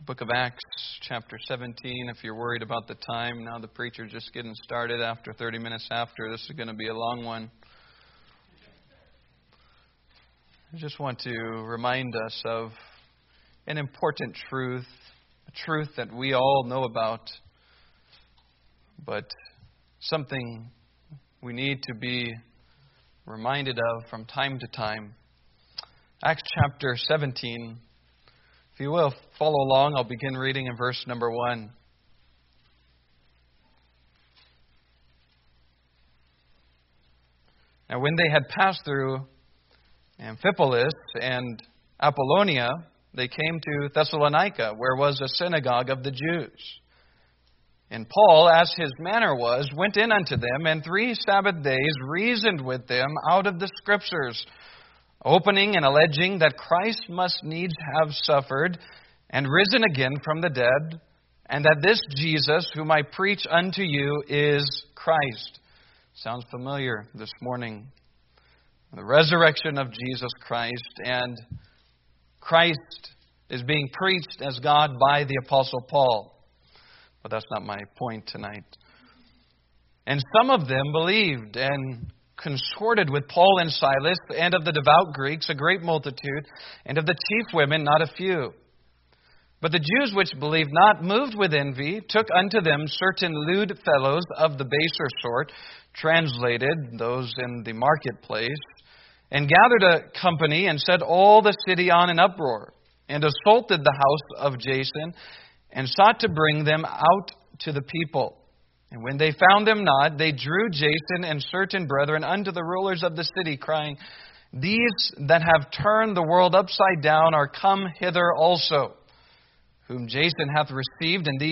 Book of Acts, chapter 17. If you're worried about the time, now the preacher's just getting started after 30 minutes after. This is going to be a long one. I just want to remind us of an important truth, a truth that we all know about, but something we need to be reminded of from time to time. Acts chapter 17. If you will, follow along. I'll begin reading in verse number 1. Now when they had passed through Amphipolis and Apollonia, they came to Thessalonica, where was a synagogue of the Jews. And Paul, as his manner was, went in unto them, and 3 Sabbath days reasoned with them out of the Scriptures, opening and alleging that Christ must needs have suffered and risen again from the dead, and that this Jesus, whom I preach unto you, is Christ. Sounds familiar this morning. The resurrection of Jesus Christ, and Christ is being preached as God by the Apostle Paul. But that's not my point tonight. And some of them believed and consorted with Paul and Silas, and of the devout Greeks a great multitude, and of the chief women not a few. But the Jews which believed not, moved with envy, took unto them certain lewd fellows of the baser sort, translated, those in the marketplace, and gathered a company, and set all the city on an uproar, and assaulted the house of Jason, and sought to bring them out to the people. And when they found them not, they drew Jason and certain brethren unto the rulers of the city, crying, These that have turned the world upside down are come hither also, whom Jason hath received, and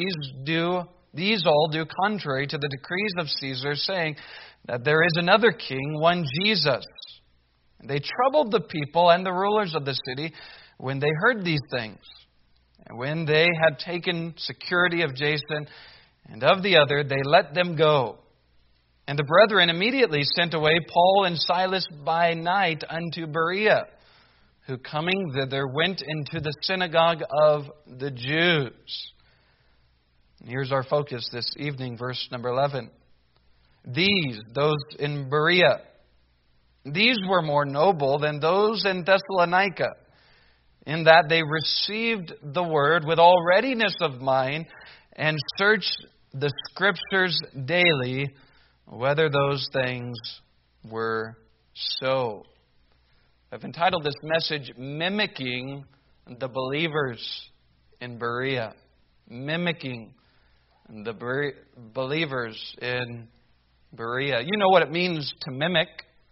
these all do contrary to the decrees of Caesar, saying that there is another king, one Jesus. And they troubled the people and the rulers of the city when they heard these things. And when they had taken security of Jason and of the other, they let them go. And the brethren immediately sent away Paul and Silas by night unto Berea, who coming thither went into the synagogue of the Jews. And here's our focus this evening, verse number 11. Those in Berea, these were more noble than those in Thessalonica, in that they received the word with all readiness of mind, and searched the Scriptures daily, whether those things were so. I've entitled this message, Mimicking the Believers in Berea. Mimicking the believers in Berea. You know what it means to mimic.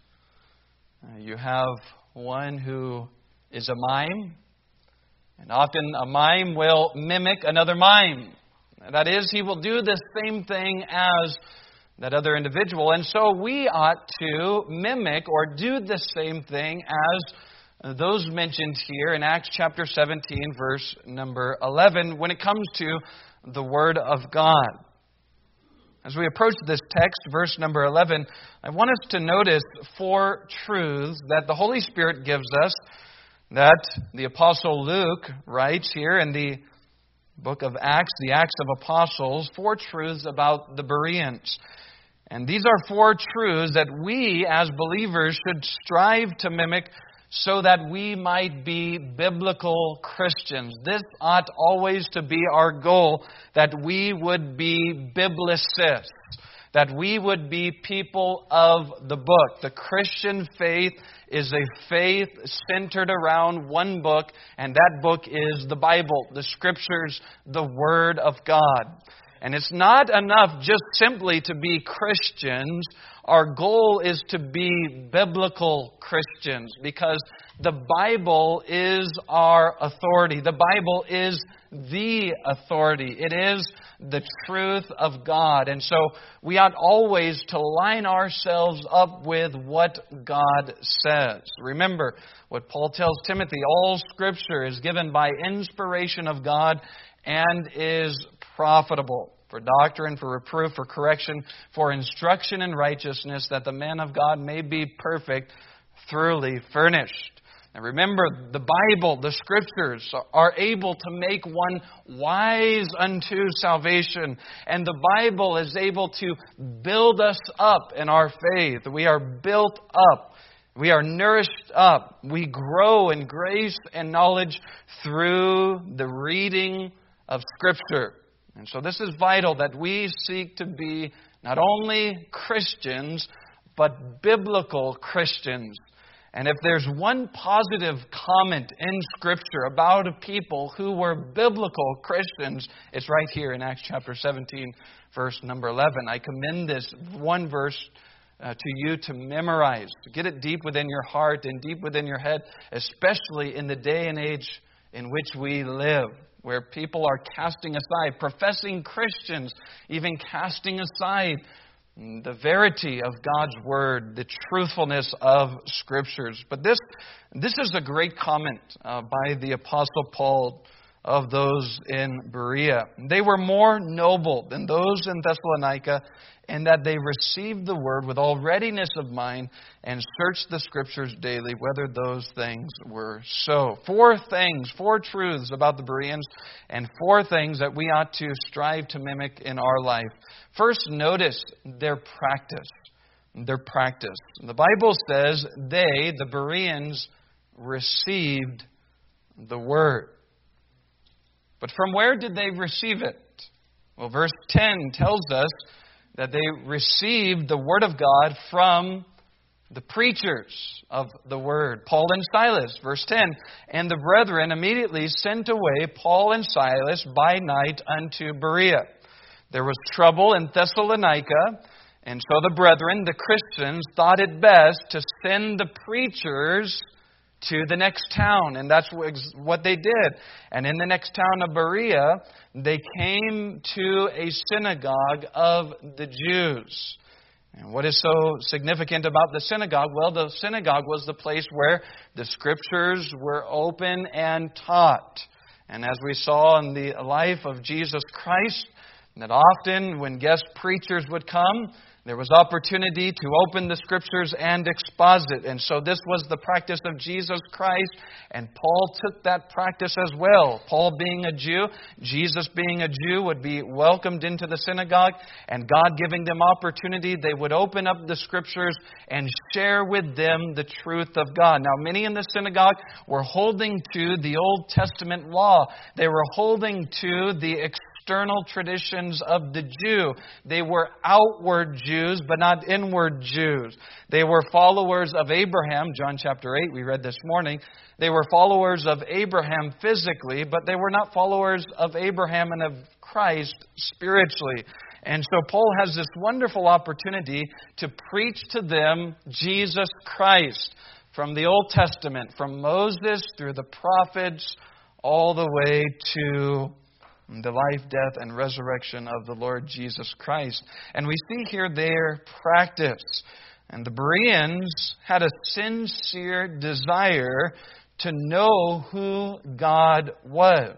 You have one who is a mime, and often a mime will mimic another mime. That is, he will do the same thing as that other individual. And so we ought to mimic or do the same thing as those mentioned here in Acts chapter 17, verse number 11, when it comes to the Word of God. As we approach this text, verse number 11, I want us to notice 4 truths that the Holy Spirit gives us, that the Apostle Luke writes here in the book of Acts, the Acts of Apostles, 4 truths about the Bereans. And these are 4 truths that we as believers should strive to mimic so that we might be biblical Christians. This ought always to be our goal, that we would be biblicists, that we would be people of the book. The Christian faith is a faith centered around one book, and that book is the Bible, the Scriptures, the Word of God. And it's not enough just simply to be Christians. Our goal is to be biblical Christians, because the Bible is our authority. The Bible is the authority. It is the truth of God. And so we ought always to line ourselves up with what God says. Remember what Paul tells Timothy, all Scripture is given by inspiration of God and is profitable for doctrine, for reproof, for correction, for instruction in righteousness, that the man of God may be perfect, thoroughly furnished. And remember, the Bible, the Scriptures, are able to make one wise unto salvation. And the Bible is able to build us up in our faith. We are built up. We are nourished up. We grow in grace and knowledge through the reading of Scripture. And so this is vital that we seek to be not only Christians, but biblical Christians. And if there's one positive comment in Scripture about a people who were biblical Christians, it's right here in Acts chapter 17, verse number 11. I commend this one verse to you to memorize, to get it deep within your heart and deep within your head, especially in the day and age in which we live, where people are casting aside, professing Christians, even casting aside the verity of God's Word, the truthfulness of Scriptures. But this is a great comment by the Apostle Paul of those in Berea. They were more noble than those in Thessalonica in that they received the Word with all readiness of mind and searched the Scriptures daily whether those things were so. 4 truths about the Bereans, and 4 things that we ought to strive to mimic in our life. First, notice their practice. Their practice. The Bible says they, the Bereans, received the Word. But from where did they receive it? Well, verse 10 tells us that they received the Word of God from the preachers of the Word, Paul and Silas. Verse 10, and the brethren immediately sent away Paul and Silas by night unto Berea. There was trouble in Thessalonica, and so the brethren, the Christians, thought it best to send the preachers to the next town. And that's what they did. And in the next town of Berea, they came to a synagogue of the Jews. And what is so significant about the synagogue? Well, the synagogue was the place where the Scriptures were open and taught. And as we saw in the life of Jesus Christ, that often when guest preachers would come, there was opportunity to open the Scriptures and exposit. And so this was the practice of Jesus Christ. And Paul took that practice as well. Paul being a Jew, Jesus being a Jew, would be welcomed into the synagogue. And God giving them opportunity, they would open up the Scriptures and share with them the truth of God. Now, many in the synagogue were holding to the Old Testament law. They were holding to the external traditions of the Jew. They were outward Jews, but not inward Jews. They were followers of Abraham. John chapter 8, we read this morning. They were followers of Abraham physically, but they were not followers of Abraham and of Christ spiritually. And so Paul has this wonderful opportunity to preach to them Jesus Christ from the Old Testament, from Moses through the prophets, all the way to the life, death, and resurrection of the Lord Jesus Christ. And we see here their practice. And the Bereans had a sincere desire to know who God was.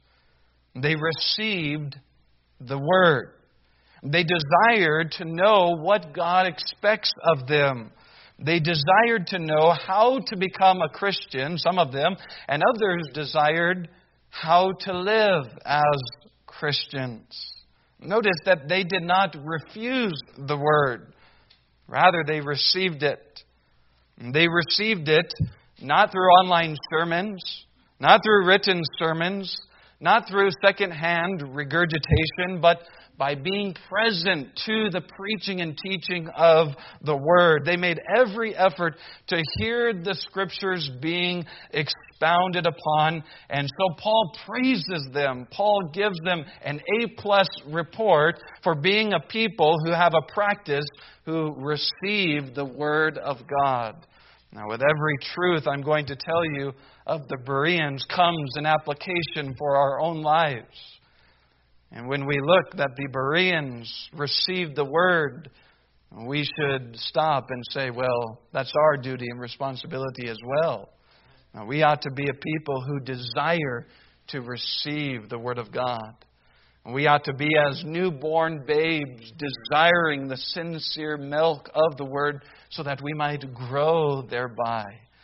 They received the Word. They desired to know what God expects of them. They desired to know how to become a Christian, some of them, and others desired how to live as Christians. Notice that they did not refuse the Word. Rather, they received it. They received it not through online sermons, not through written sermons, not through second-hand regurgitation, but by being present to the preaching and teaching of the Word. They made every effort to hear the Scriptures being expounded upon. And so Paul praises them. Paul gives them an A+ report for being a people who have a practice, who receive the Word of God. Now, with every truth I'm going to tell you of the Bereans comes an application for our own lives. And when we look that the Bereans received the Word, we should stop and say, well, that's our duty and responsibility as well. Now, we ought to be a people who desire to receive the Word of God. We ought to be as newborn babes, desiring the sincere milk of the Word so that we might grow thereby.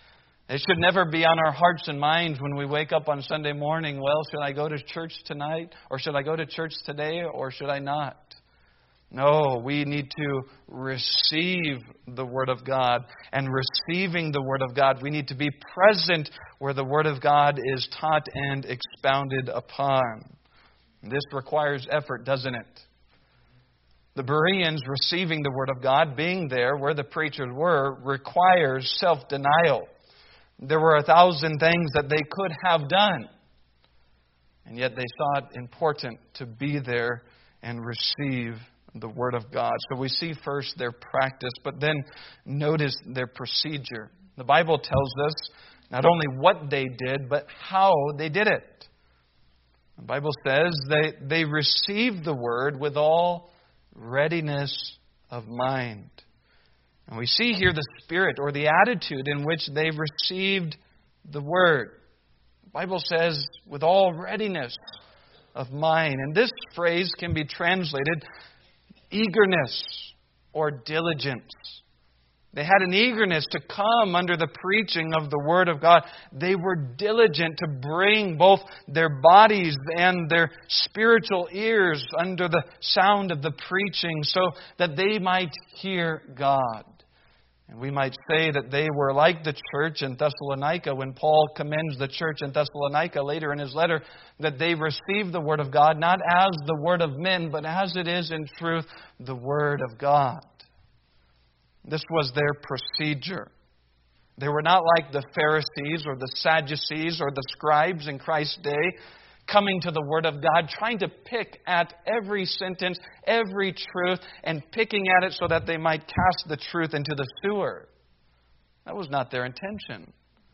It should never be on our hearts and minds when we wake up on Sunday morning, well, should I go to church tonight? Or should I go to church today? Or should I not? No, we need to receive the Word of God. And receiving the Word of God, we need to be present where the Word of God is taught and expounded upon. This requires effort, doesn't it? The Bereans receiving the Word of God, being there where the preachers were, requires self-denial. There were 1,000 things that they could have done. And yet they saw it important to be there and receive the Word of God. So we see first their practice, but then notice their procedure. The Bible tells us not only what they did, but how they did it. The Bible says they received the Word with all readiness of mind. And we see here the spirit or the attitude in which they received the Word. The Bible says, with all readiness of mind. And this phrase can be translated eagerness or diligence. They had an eagerness to come under the preaching of the Word of God. They were diligent to bring both their bodies and their spiritual ears under the sound of the preaching so that they might hear God. And we might say that they were like the church in Thessalonica when Paul commends the church in Thessalonica later in his letter, that they received the Word of God not as the word of men, but as it is in truth the Word of God. This was their procedure. They were not like the Pharisees or the Sadducees or the scribes in Christ's day, coming to the Word of God, trying to pick at every sentence, every truth, and picking at it so that they might cast the truth into the sewer. That was not their intention.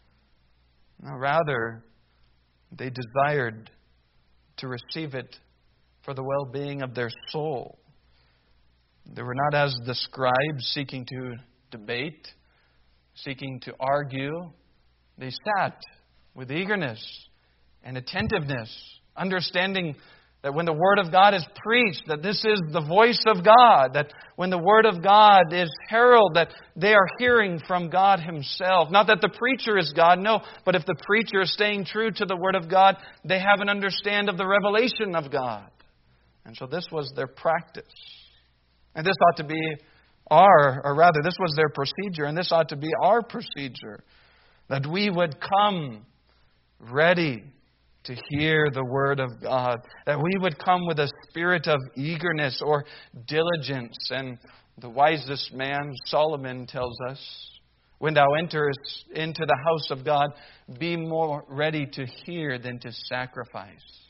No, rather, they desired to receive it for the well-being of their soul. They were not as the scribes seeking to debate, seeking to argue. They sat with eagerness and attentiveness, understanding that when the Word of God is preached, that this is the voice of God, that when the Word of God is heralded, that they are hearing from God Himself. Not that the preacher is God, no, but if the preacher is staying true to the Word of God, they have an understanding of the revelation of God. And so this was their practice. And this ought to be this was their procedure, and this ought to be our procedure, that we would come ready to hear the Word of God, that we would come with a spirit of eagerness or diligence. And the wisest man, Solomon, tells us, when thou enterest into the house of God, be more ready to hear than to sacrifice.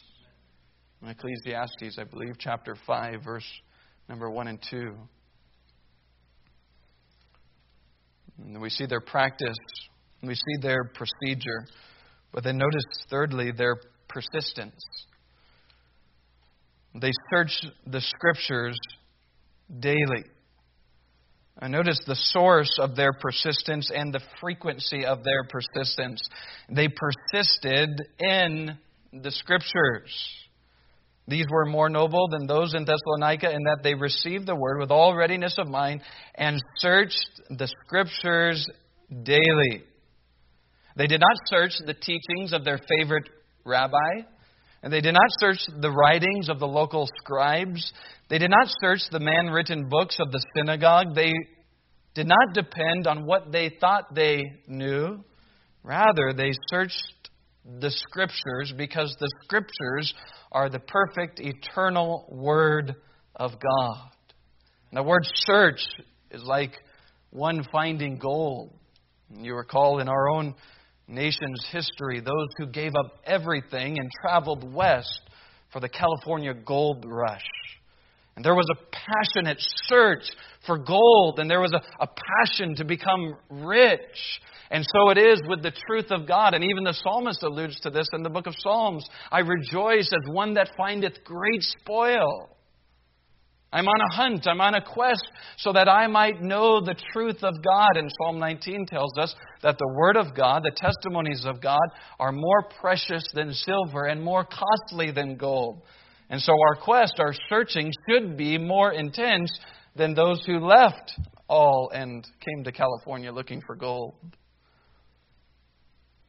In Ecclesiastes, I believe, chapter 5, verse number 1 and 2. And we see their practice, we see their procedure. But then notice, thirdly, their persistence. They search the Scriptures daily. And notice the source of their persistence and the frequency of their persistence. They persisted in the Scriptures. These were more noble than those in Thessalonica in that they received the Word with all readiness of mind and searched the Scriptures daily. They did not search the teachings of their favorite rabbi, and they did not search the writings of the local scribes. They did not search the man-written books of the synagogue. They did not depend on what they thought they knew. Rather, they searched the Scriptures because the Scriptures are the perfect, eternal Word of God. And the word search is like one finding gold. You recall in our own nation's history, those who gave up everything and traveled west for the California gold rush. And there was a passionate search for gold, and there was a passion to become rich. And so it is with the truth of God. And even the psalmist alludes to this in the book of Psalms. I rejoice as one that findeth great spoil. I'm on a hunt, I'm on a quest so that I might know the truth of God. And Psalm 19 tells us that the Word of God, the testimonies of God, are more precious than silver and more costly than gold. And so our quest, our searching, should be more intense than those who left all and came to California looking for gold.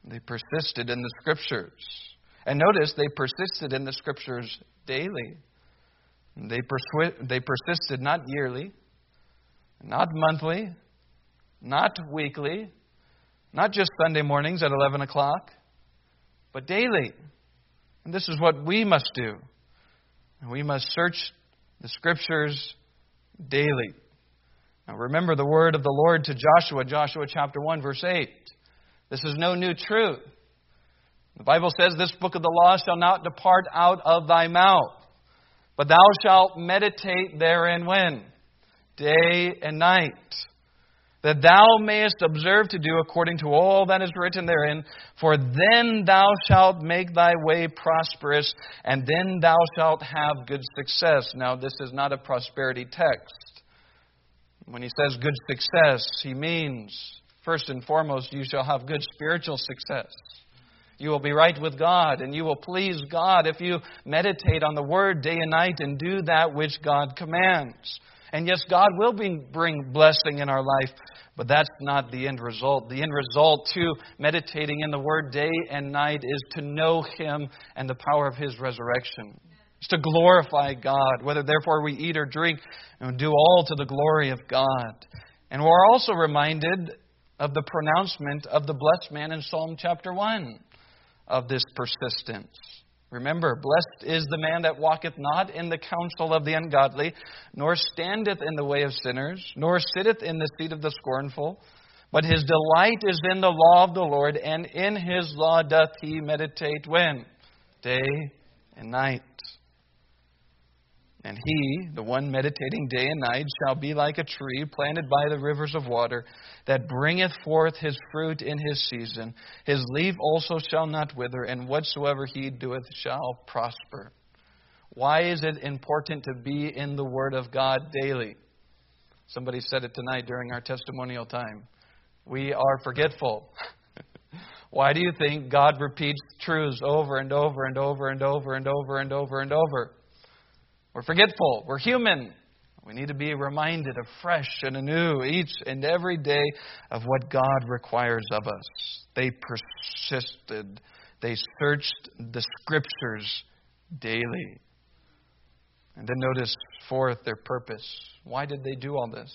They persisted in the Scriptures. And notice, they persisted in the Scriptures daily. They persisted not yearly, not monthly, not weekly, not just Sunday mornings at 11 o'clock, but daily. And this is what we must do. We must search the Scriptures daily. Now remember the word of the Lord to Joshua, Joshua chapter 1, verse 8. This is no new truth. The Bible says, this book of the law shall not depart out of thy mouth, but thou shalt meditate therein when? Day and night. That thou mayest observe to do according to all that is written therein, for then thou shalt make thy way prosperous, and then thou shalt have good success. Now, this is not a prosperity text. When he says good success, he means, first and foremost, you shall have good spiritual success. You will be right with God, and you will please God if you meditate on the Word day and night and do that which God commands. And yes, God will bring blessing in our life, but that's not the end result. The end result to meditating in the Word day and night is to know Him and the power of His resurrection. It's to glorify God, whether therefore we eat or drink, and do all to the glory of God. And we're also reminded of the pronouncement of the blessed man in Psalm chapter 1 of this persistence. Remember, blessed is the man that walketh not in the counsel of the ungodly, nor standeth in the way of sinners, nor sitteth in the seat of the scornful. But his delight is in the law of the Lord, and in his law doth he meditate when? Day and night. And he, the one meditating day and night, shall be like a tree planted by the rivers of water, that bringeth forth his fruit in his season. His leaf also shall not wither, and whatsoever he doeth shall prosper. Why is it important to be in the Word of God daily? Somebody said it tonight during our testimonial time. We are forgetful. Why do you think God repeats truths over and over and over and over and over and over and over? We're forgetful. We're human. We need to be reminded afresh and anew each and every day of what God requires of us. They persisted. They searched the Scriptures daily. And then notice, fourth, their purpose. Why did they do all this?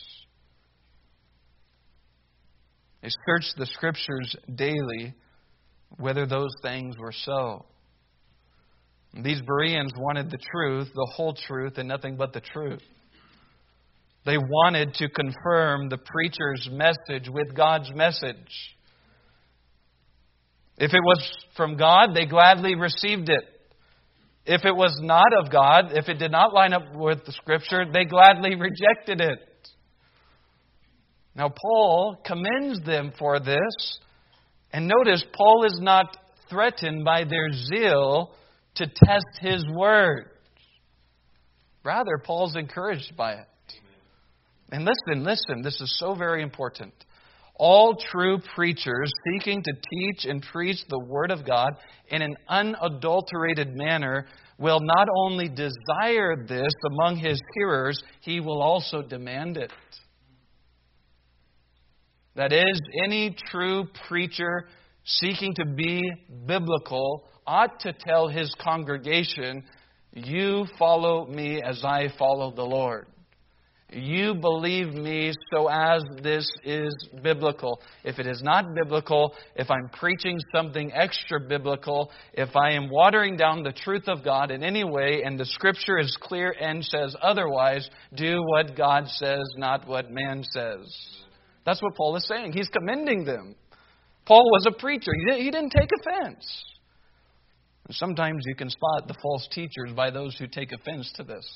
They searched the Scriptures daily, whether those things were so. These Bereans wanted the truth, the whole truth, and nothing but the truth. They wanted to confirm the preacher's message with God's message. If it was from God, they gladly received it. If it was not of God, if it did not line up with the Scripture, they gladly rejected it. Now, Paul commends them for this. And notice, Paul is not threatened by their zeal to test his word. Rather, Paul's encouraged by it. And listen, this is so very important. All true preachers seeking to teach and preach the Word of God in an unadulterated manner will not only desire this among his hearers, he will also demand it. That is, any true preacher seeking to be biblical ought to tell his congregation, you follow me as I follow the Lord. You believe me so as this is biblical. If it is not biblical, if I'm preaching something extra biblical, if I am watering down the truth of God in any way and the Scripture is clear and says otherwise, do what God says, not what man says. That's what Paul is saying. He's commending them. Paul was a preacher. He didn't take offense. Sometimes you can spot the false teachers by those who take offense to this.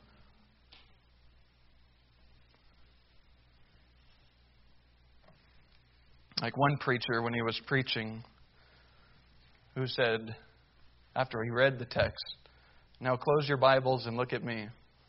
Like one preacher, when he was preaching, who said, after he read the text, now close your Bibles and look at me.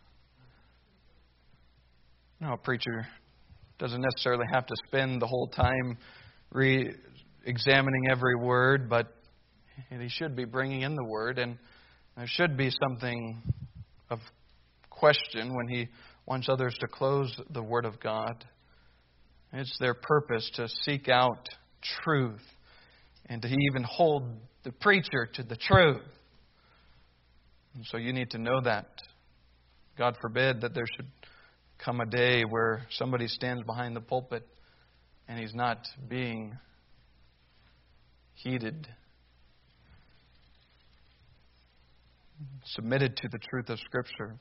No, a preacher doesn't necessarily have to spend the whole time re-examining every word, but he should be bringing in the Word, and there should be something of question when he wants others to close the Word of God. It's their purpose to seek out truth and to even hold the preacher to the truth. And so you need to know that. God forbid that there should come a day where somebody stands behind the pulpit and he's not being heeded, submitted to the truth of Scripture.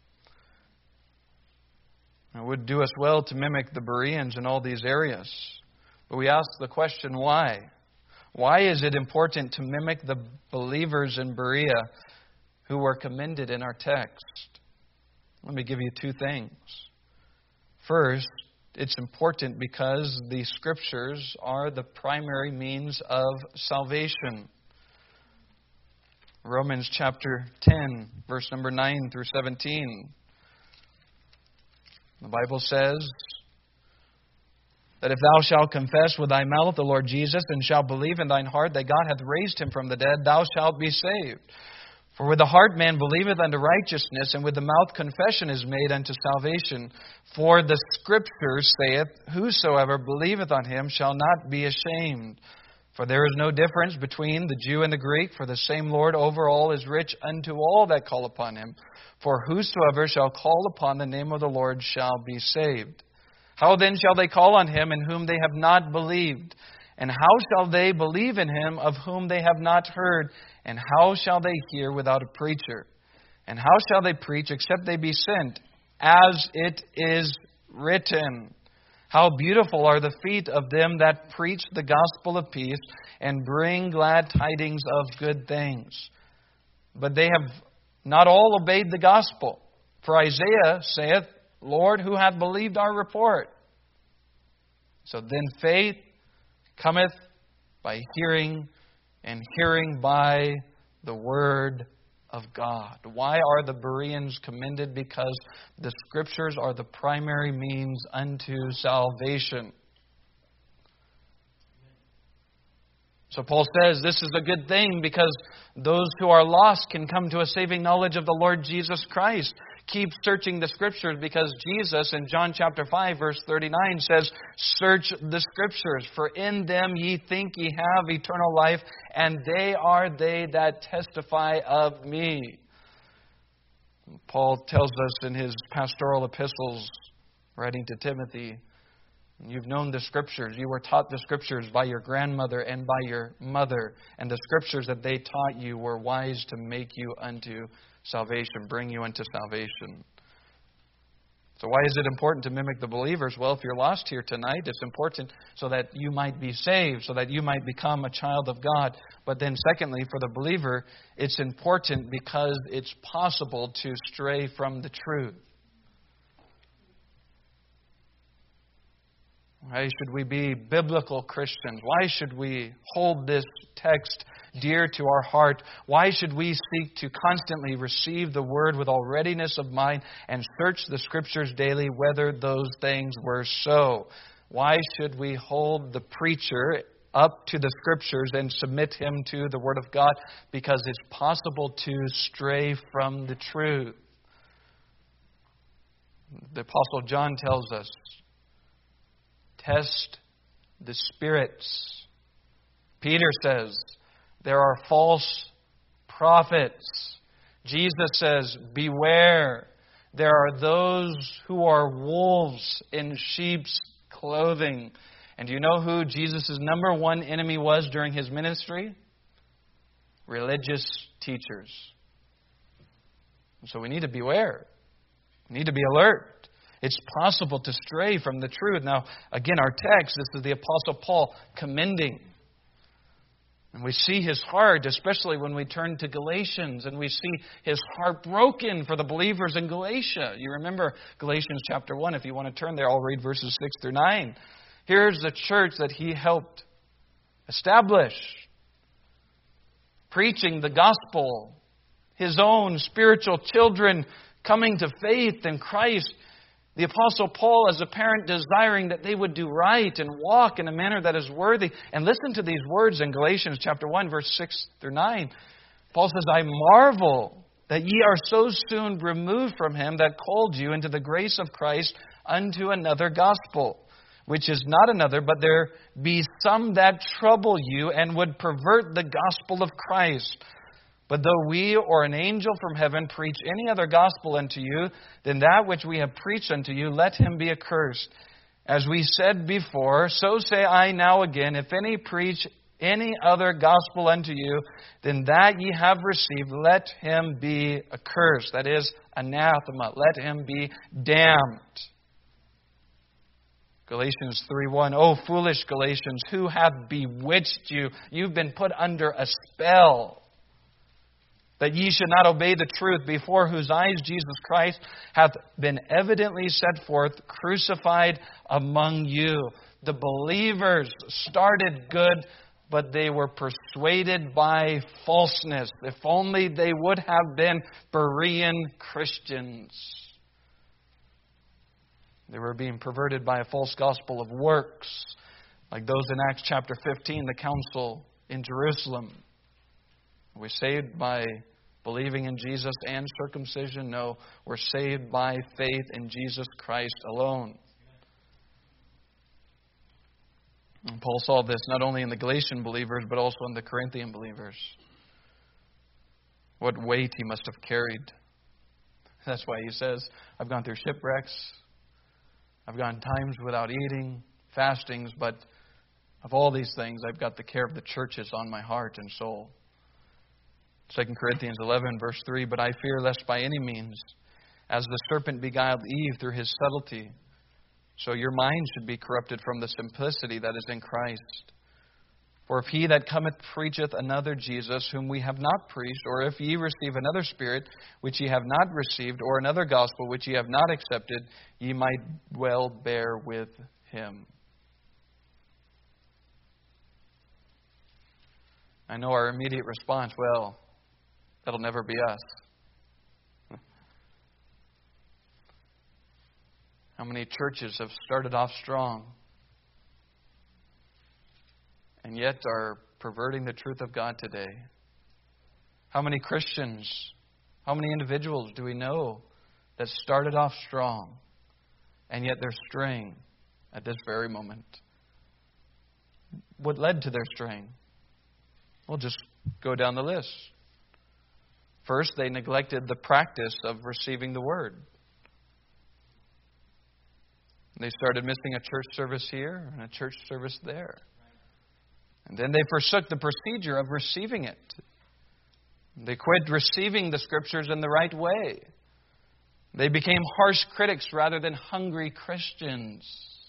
It would do us well to mimic the Bereans in all these areas. But we ask the question, why? Why is it important to mimic the believers in Berea who were commended in our text? Let me give you two things. First, it's important because the Scriptures are the primary means of salvation. Romans chapter 10, verse number 9 through 17. The Bible says that if thou shalt confess with thy mouth the Lord Jesus, and shalt believe in thine heart that God hath raised him from the dead, thou shalt be saved. For with the heart man believeth unto righteousness, and with the mouth confession is made unto salvation. For the Scripture saith, whosoever believeth on him shall not be ashamed. For there is no difference between the Jew and the Greek, for the same Lord over all is rich unto all that call upon him. For whosoever shall call upon the name of the Lord shall be saved. How then shall they call on him in whom they have not believed? And how shall they believe in him of whom they have not heard? And how shall they hear without a preacher? And how shall they preach except they be sent? As it is written, how beautiful are the feet of them that preach the gospel of peace and bring glad tidings of good things. But they have not all obeyed the gospel. For Isaiah saith, Lord, who hath believed our report? So then faith cometh by hearing, and hearing by the word of God. Why are the Bereans commended? Because the Scriptures are the primary means unto salvation. So Paul says this is a good thing because those who are lost can come to a saving knowledge of the Lord Jesus Christ. Keep searching the Scriptures because Jesus in John chapter 5 verse 39 says, search the Scriptures, for in them ye think ye have eternal life, and they are they that testify of me. Paul tells us in his pastoral epistles, writing to Timothy, you've known the Scriptures. You were taught the Scriptures by your grandmother and by your mother. And the Scriptures that they taught you were wise to make you unto salvation, bring you unto salvation. So why is it important to mimic the believers? Well, if you're lost here tonight, it's important so that you might be saved, so that you might become a child of God. But then secondly, for the believer, it's important because it's possible to stray from the truth. Why should we be biblical Christians? Why should we hold this text dear to our heart? Why should we seek to constantly receive the Word with all readiness of mind and search the Scriptures daily whether those things were so? Why should we hold the preacher up to the Scriptures and submit him to the Word of God? Because it's possible to stray from the truth. The Apostle John tells us, test the spirits. Peter says, there are false prophets. Jesus says, beware. There are those who are wolves in sheep's clothing. And do you know who Jesus' number one enemy was during his ministry? Religious teachers. So we need to beware. We need to be alert. It's possible to stray from the truth. Now, again, our text, this is the Apostle Paul commending. And we see his heart, especially when we turn to Galatians, and we see his heart broken for the believers in Galatia. You remember Galatians chapter 1. If you want to turn there, I'll read verses 6 through 9. Here's the church that he helped establish, preaching the gospel, his own spiritual children coming to faith in Christ. The Apostle Paul, as a parent, desiring that they would do right and walk in a manner that is worthy. And listen to these words in Galatians chapter 1, verse 6 through 9. Paul says, I marvel that ye are so soon removed from him that called you into the grace of Christ unto another gospel, which is not another, but there be some that trouble you and would pervert the gospel of Christ. But though we or an angel from heaven preach any other gospel unto you than that which we have preached unto you, let him be accursed. As we said before, so say I now again, if any preach any other gospel unto you than that ye have received, let him be accursed. That is, anathema. Let him be damned. Galatians 3:1, O foolish Galatians, who hath bewitched you? You've been put under a spell, that ye should not obey the truth, before whose eyes Jesus Christ hath been evidently set forth, crucified among you. The believers started good, but they were persuaded by falseness. If only they would have been Berean Christians. They were being perverted by a false gospel of works, like those in Acts chapter 15, the council in Jerusalem. Are we saved by believing in Jesus and circumcision? No, we're saved by faith in Jesus Christ alone. And Paul saw this not only in the Galatian believers, but also in the Corinthian believers. What weight he must have carried. That's why he says, I've gone through shipwrecks. I've gone times without eating, fastings, but of all these things, I've got the care of the churches on my heart and soul. 2 Corinthians 11, verse 3, But I fear lest by any means, as the serpent beguiled Eve through his subtlety, so your mind should be corrupted from the simplicity that is in Christ. For if he that cometh preacheth another Jesus, whom we have not preached, or if ye receive another Spirit, which ye have not received, or another gospel, which ye have not accepted, ye might well bear with him. I know our immediate response, well, that'll never be us. How many churches have started off strong and yet are perverting the truth of God today? How many Christians, how many individuals do we know that started off strong and yet they're straying at this very moment? What led to their straying? We'll just go down the list. First, they neglected the practice of receiving the Word. They started missing a church service here and a church service there. And then they forsook the procedure of receiving it. They quit receiving the Scriptures in the right way. They became harsh critics rather than hungry Christians.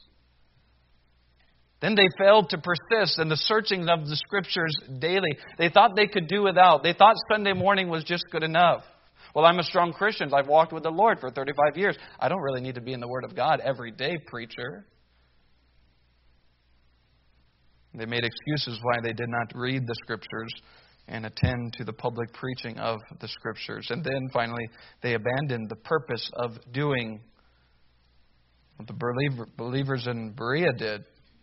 Then they failed to persist in the searching of the Scriptures daily. They thought they could do without. They thought Sunday morning was just good enough. Well, I'm a strong Christian. I've walked with the Lord for 35 years. I don't really need to be in the Word of God every day, preacher. They made excuses why they did not read the Scriptures and attend to the public preaching of the Scriptures. And then finally, they abandoned the purpose of doing what the believers in Berea did.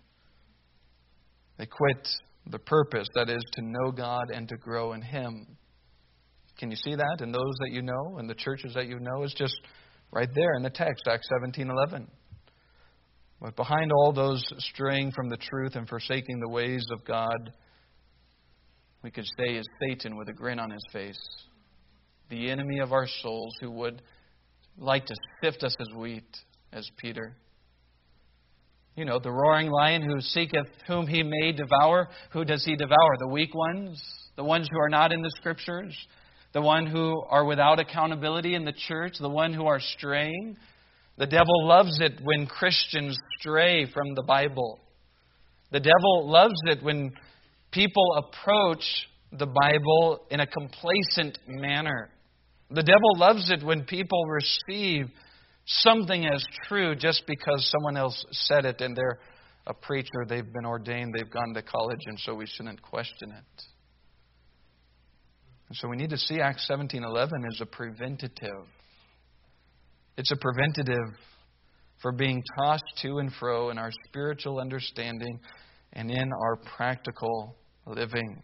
They quit the purpose, that is, to know God and to grow in Him. Can you see that in those that you know, in the churches that you know? It's just right there in the text, Acts 17:11. But behind all those straying from the truth and forsaking the ways of God, we could say is Satan with a grin on his face. The enemy of our souls, who would like to sift us as wheat, as Peter. You know, the roaring lion who seeketh whom he may devour. Who does he devour? The weak ones? The ones who are not in the Scriptures? The one who are without accountability in the church? The one who are straying? The devil loves it when Christians stray from the Bible. The devil loves it when people approach the Bible in a complacent manner. The devil loves it when people receive something as true just because someone else said it and they're a preacher, they've been ordained, they've gone to college, and so we shouldn't question it. And so we need to see Acts 17:11 as a preventative. It's a preventative for being tossed to and fro in our spiritual understanding and in our practical living.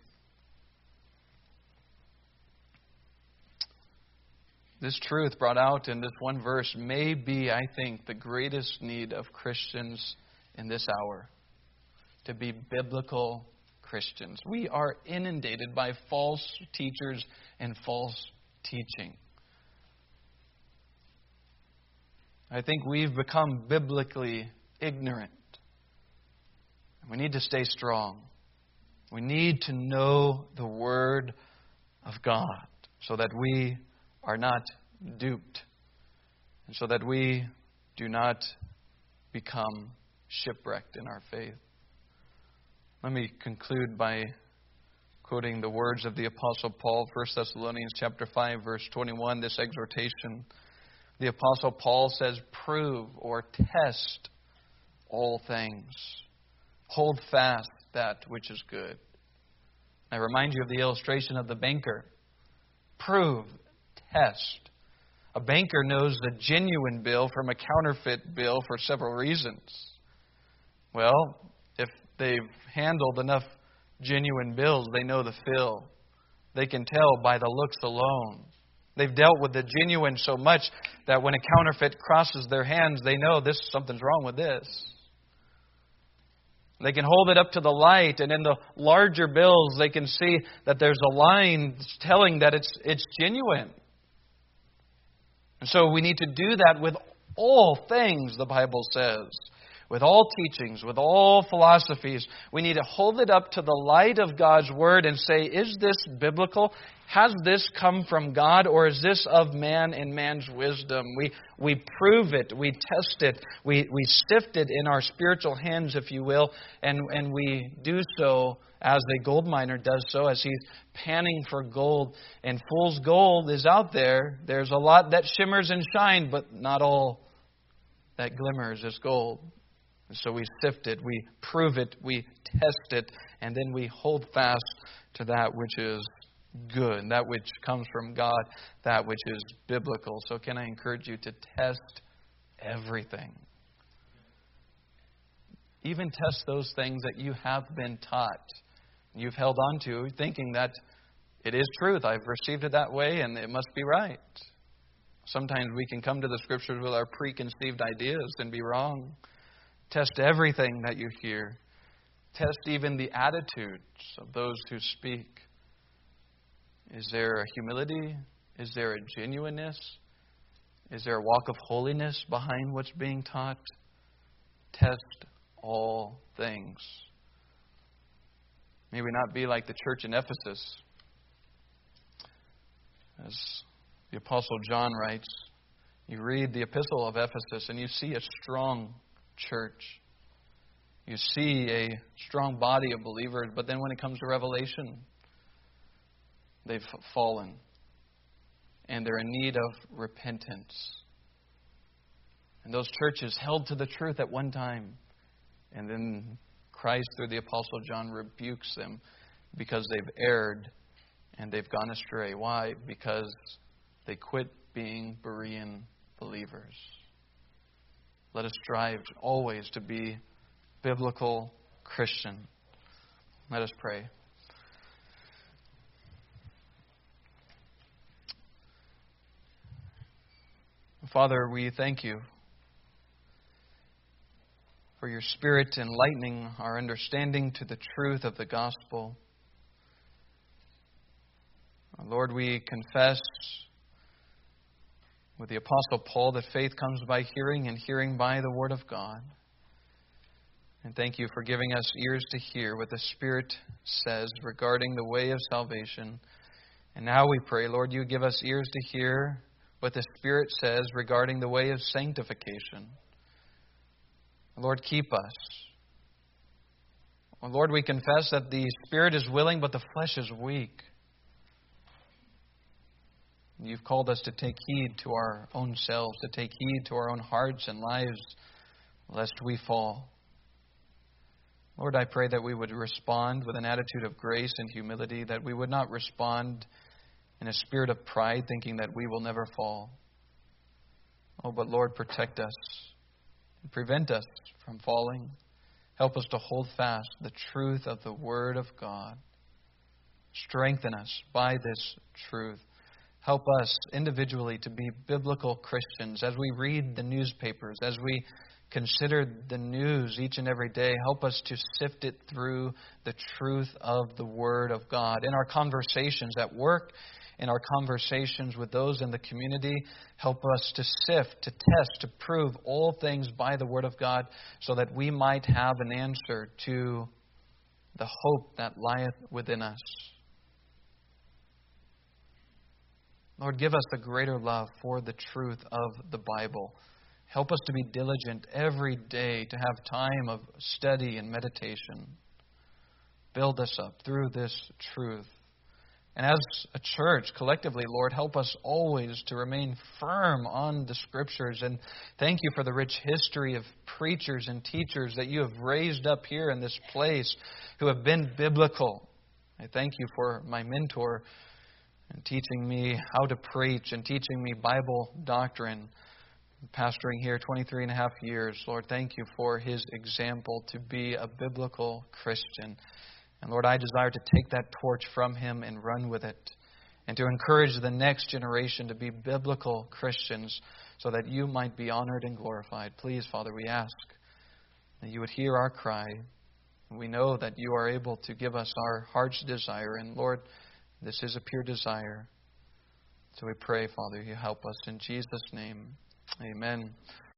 This truth brought out in this one verse may be, I think, the greatest need of Christians in this hour to be biblical Christians. We are inundated by false teachers and false teaching. I think we've become biblically ignorant. We need to stay strong. We need to know the Word of God so that we are not duped and so that we do not become shipwrecked in our faith. Let me conclude by quoting the words of the Apostle Paul, 1 Thessalonians chapter 5, verse 21, this exhortation. The Apostle Paul says, prove or test all things. Hold fast that which is good. I remind you of the illustration of the banker. Prove, test. A banker knows the genuine bill from a counterfeit bill for several reasons. Well, if they've handled enough genuine bills, they know the fill. They can tell by the looks alone. They've dealt with the genuine so much that when a counterfeit crosses their hands, they know something's wrong with this. They can hold it up to the light, and in the larger bills, they can see that there's a line telling that it's genuine. And so we need to do that with all things, the Bible says. With all teachings, with all philosophies. We need to hold it up to the light of God's Word and say, is this biblical? Has this come from God, or is this of man and man's wisdom? We prove it, we test it, we sift it in our spiritual hands, if you will, and we do so as a gold miner does so, as he's panning for gold. And fool's gold is out there. There's a lot that shimmers and shines, but not all that glimmers is gold. And so we sift it, we prove it, we test it, and then we hold fast to that which is good, that which comes from God, that which is biblical. So can I encourage you to test everything? Even test those things that you have been taught, you've held on to, thinking that it is truth. I've received it that way, and it must be right. Sometimes we can come to the Scriptures with our preconceived ideas and be wrong. Test everything that you hear. Test even the attitudes of those who speak. Is there a humility? Is there a genuineness? Is there a walk of holiness behind what's being taught? Test all things. May we not be like the church in Ephesus. As the Apostle John writes, you read the epistle of Ephesus and you see a strong church. You see a strong body of believers, but then when it comes to Revelation, they've fallen and they're in need of repentance. And those churches held to the truth at one time, and then Christ, through the Apostle John, rebukes them because they've erred and they've gone astray. Why? Because they quit being Berean believers. Let us strive always to be biblical Christian. Let us pray. Father, we thank you for your Spirit enlightening our understanding to the truth of the gospel. Lord, we confess with the Apostle Paul that faith comes by hearing, and hearing by the Word of God. And thank you for giving us ears to hear what the Spirit says regarding the way of salvation. And now we pray, Lord, you give us ears to hear what the Spirit says regarding the way of sanctification. Lord, keep us. Lord, we confess that the Spirit is willing, but the flesh is weak. You've called us to take heed to our own selves, to take heed to our own hearts and lives, lest we fall. Lord, I pray that we would respond with an attitude of grace and humility, that we would not respond in a spirit of pride, thinking that we will never fall. Oh, but Lord, protect us and prevent us from falling. Help us to hold fast the truth of the Word of God. Strengthen us by this truth. Help us individually to be biblical Christians. As we read the newspapers, as we consider the news each and every day, help us to sift it through the truth of the Word of God. In our conversations at work, in our conversations with those in the community, help us to sift, to test, to prove all things by the Word of God so that we might have an answer to the hope that lieth within us. Lord, give us a greater love for the truth of the Bible. Help us to be diligent every day, to have time of study and meditation. Build us up through this truth. And as a church, collectively, Lord, help us always to remain firm on the Scriptures. And thank you for the rich history of preachers and teachers that you have raised up here in this place who have been biblical. I thank you for my mentor and teaching me how to preach and teaching me Bible doctrine. Pastoring here 23 and a half years, Lord, thank you for his example to be a biblical Christian. And Lord, I desire to take that torch from him and run with it and to encourage the next generation to be biblical Christians so that you might be honored and glorified. Please, Father, we ask that you would hear our cry. We know that you are able to give us our heart's desire. And Lord, this is a pure desire. So we pray, Father, you help us in Jesus' name. Amen.